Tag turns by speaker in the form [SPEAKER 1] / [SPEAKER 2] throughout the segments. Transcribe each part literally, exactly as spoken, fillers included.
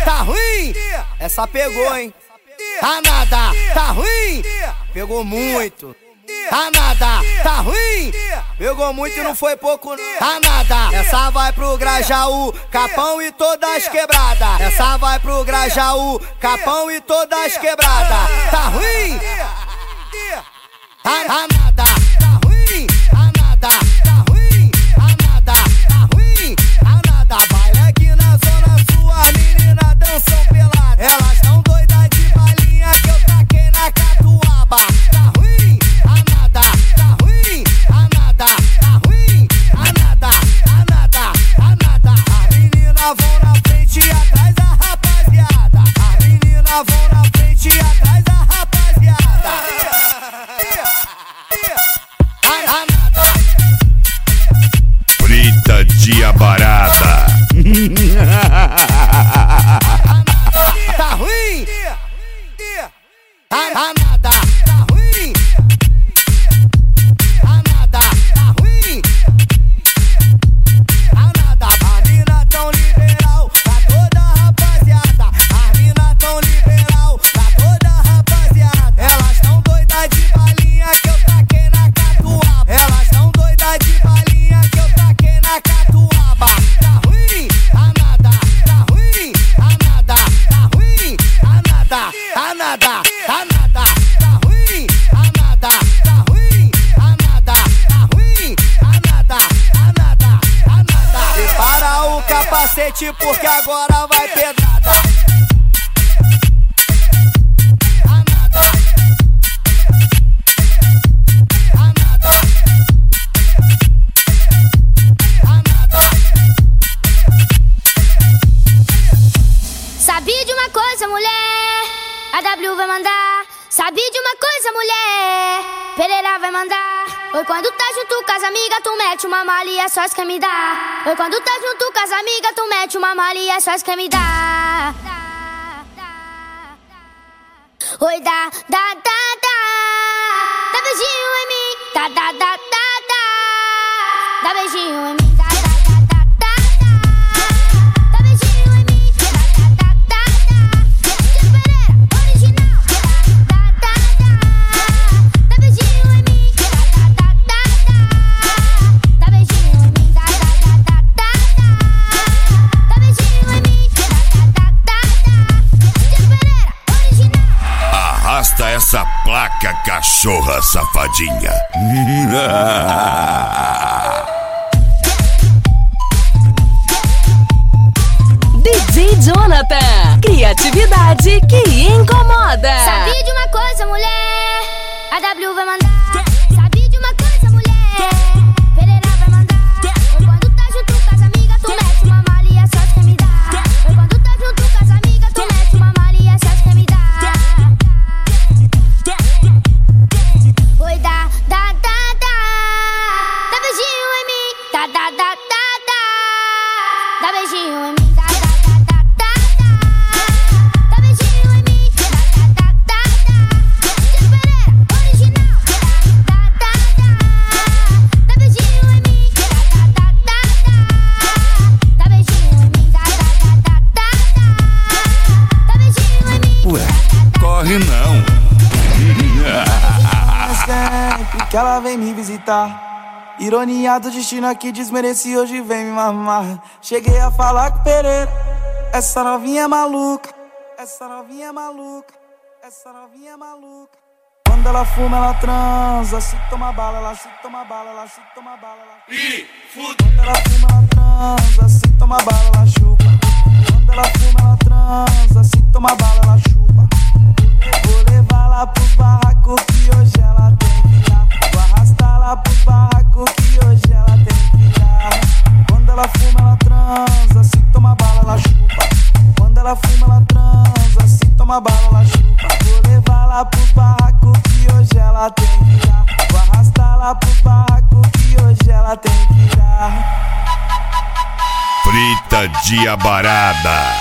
[SPEAKER 1] tá ruim? Essa pegou, hein? Tá nada, tá ruim? Pegou muito. Tá nada, tá ruim? Pegou muito e não foi pouco não. Tá nada, essa vai pro Grajaú, Capão e todas quebradas. Essa vai pro Grajaú, Capão e todas quebradas. Tá ruim? Tá, tá nada, tá ruim? Tá nada, tá ruim? Tá nada, tá ruim? Tá nada, baile aqui na zona sul, as meninas dançam pelada. Elas tão doidas de balinha que eu taquei na catuaba. Tá ruim? Tá nada, tá ruim? Tá nada, tá ruim? Tá nada, tá nada, tá nada. As meninas vão na frente e atrás da rapaziada. As meninas vão na frente e atrás da rapaziada.
[SPEAKER 2] Frita de abarata.
[SPEAKER 1] Tá ruim? Tá nada, tá ruim? Tá nada, tá ruim? Tá nada, as mina tão liberal, tá toda rapaziada. As mina tão liberal, tá toda rapaziada. Elas tão doidas de balinha que eu taquei na catuaba. Elas tão doidas de balinha que eu taquei na catuaba. Tá ruim? Tá nada, tá ruim? Tá nada, tá ruim? Tá nada, tá nada, tá nada, tá ruim? Tá nada, tá ruim? Tá nada, tá ruim? Tá nada, tá nada, tá nada. Prepara o capacete porque agora vai pedrada. Tá nada, tá nada, tá nada.
[SPEAKER 3] Sabe de uma coisa, mulher? A W vai mandar. Sabe de uma coisa, mulher? Pereira vai mandar. Oi, quando tá junto com as amigas, tu mete uma mala e é só isso que me dá. Oi, quando tá junto com as amigas, tu mete uma mala e é só isso que me dá. Oi, dá, dá, dá, dá. Dá beijinho em mim. Dá, dá, dá, dá, dá. Dá beijinho em mim. Dá, dá, dá, dá, dá, dá. Dá beijinho em mim. Dá, dá, dá, dá, dá. Tio Pereira, original. Dá, dá, dá, dá. Dá beijinho em mim. Dá, dá, dá, dá, dá. Dá beijinho em mim. Dá, dá, dá, dá, dá. Dá beijinho em mim. Dá, dá, dá, dá, dá. Tio Pereira, original.
[SPEAKER 2] Arrasta essa placa, cachorra safadinha.
[SPEAKER 4] D J Jonathan, criatividade que incomoda.
[SPEAKER 3] Sabe de uma coisa, mulher? A W vai mandar. Sabe de uma coisa, mulher? Pereira vai mandar. Oi, quando tá junto com as amigas, tu mete uma mala e é só isso que me dá. Oi, quando tá junto com as amigas, tu mete uma mala e é só isso que me dá. Oi, dá, dá, dá, dá. Dá beijinho em mim. Dá, dá, dá, dá, dá. Dá beijinho em mim. Dá, dá, dá, dá, dá, dá. Dá beijinho em mim. Dá, dá, dá, dá, dá. Tio Pereira, original. Dá, dá, dá, dá. Dá beijinho em mim. Dá, dá, dá, dá, dá. Dá beijinho em mim. Dá, dá, dá, dá, dá. Dá beijinho em mim.
[SPEAKER 2] Ué, corre não.
[SPEAKER 5] Sempre que ela vem me visitar, ironia do destino que desmereci, hoje vem me mamar. Cheguei a falar com Pereira, essa novinha é maluca, essa novinha é maluca, essa novinha é maluca. Quando ela fuma, ela transa, se toma bala, ela se toma bala, ela se toma bala, ela... Quando ela fuma, ela transa, se toma bala, ela chupa. Quando ela fuma, ela transa, se toma bala, ela chupa. Vou levar lá pros barracos que hoje ela tem que dar. Vou arrastar lá pros barracos que hoje ela tem que dar. Quando ela fuma, ela transa, se toma bala, ela chupa. Quando ela fuma, ela transa, se toma bala, ela chupa. Vou levar lá pros barracos que hoje ela tem que dar. Vou arrastar lá pros barracos que hoje ela tem que dar.
[SPEAKER 2] Frita de abarada.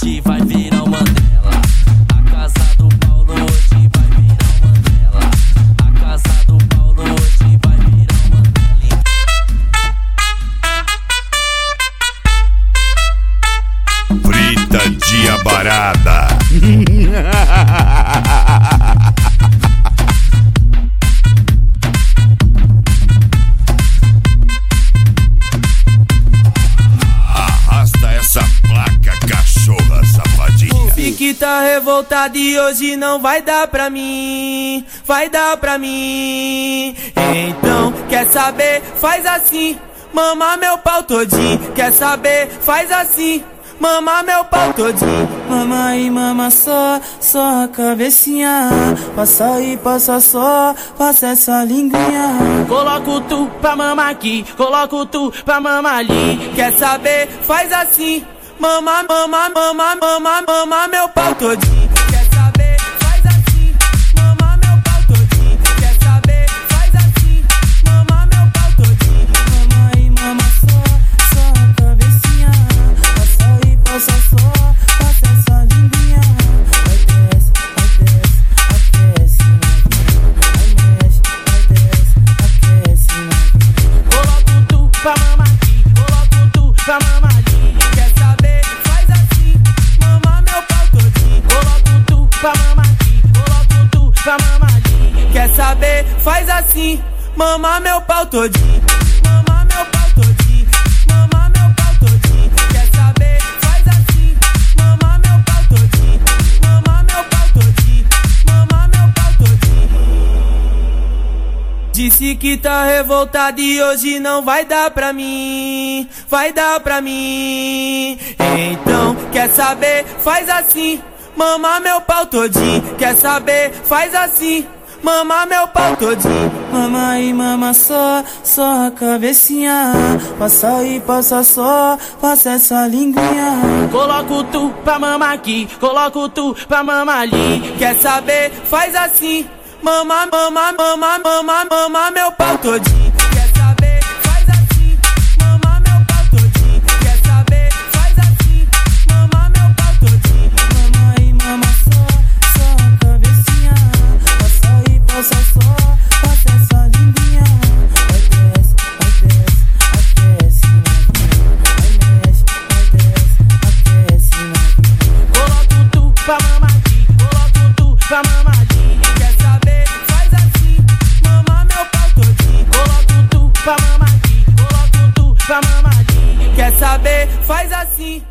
[SPEAKER 6] hoje vai virar o Mandela. A casa do Paulo hoje vai virar o Mandela. A casa do Paulo hoje vai virar o Mandela.
[SPEAKER 2] Fritadinha barada. Arrasta essa placa, cachorra safadinha.
[SPEAKER 7] Fique tá revoltado e hoje não vai dar pra mim, vai dar pra mim. Então, quer saber? Faz assim, mama meu pau todinho. Quer saber? Faz assim, mama meu pau todinho.
[SPEAKER 5] Mama aí, mama só, só a cabecinha. Passa aí, passa só, passa essa linguinha.
[SPEAKER 7] Coloco tu pra mama aqui, coloco tu pra mama ali. Quer saber? Faz assim, mama, mama, mama, mama, mama meu pau todinho. Quer saber? Faz assim, mama meu pau todinho. Quer saber? Faz assim, mama meu pau todinho.
[SPEAKER 5] Mama aí, mama só, só a cabecinha. Passa aí, passa só, passa essa linguinha. Vai desce, vai desce, aquece novinha. Vai mexe, vai desce, aquece novinha.
[SPEAKER 7] Coloco tu pra mama aqui, coloco tu pra mama ali. Quer saber? Faz assim, mama meu pau todinho. Coloco tu pra mama aqui, coloco tu pra mama ali. Quer saber? Faz assim, mama meu pau todinho. Mama meu pau todinho, mama meu pau todinho. Quer saber? Faz assim, mama meu pau todinho. Mama meu pau todinho, mama meu pau todinho. Disse que tá revoltado e hoje não vai dar pra mim, vai dar pra mim. Então, quer saber? Faz assim, mama meu pau todinho. Quer saber? Faz assim, mama meu pau todinho.
[SPEAKER 5] Mama aí, mama só, só a cabecinha. Passa aí, passa só, passa essa linguinha.
[SPEAKER 7] Coloco tu pra mama aqui, coloco tu pra mama ali. Quer saber? Faz assim, mama, mama, mama, mama, mama meu pau todinho. Quer saber? Faz assim, mama meu pau todinho. Quer saber? Faz assim, mama meu pau todinho.
[SPEAKER 5] Mama aí, mama só, só a cabecinha. Passa aí, passa só, passa essa linguinha. Vai desce, vai desce, aquece novinha. Vai mexe, vai desce, aquece novinha.
[SPEAKER 7] Coloco tu pra mama aqui, coloco tu pra mama ali. Quer saber? Faz assim, mama meu pau todinho. Coloco tu pra mama aqui, coloco tu pra mama ali. Quer saber? Faz assim.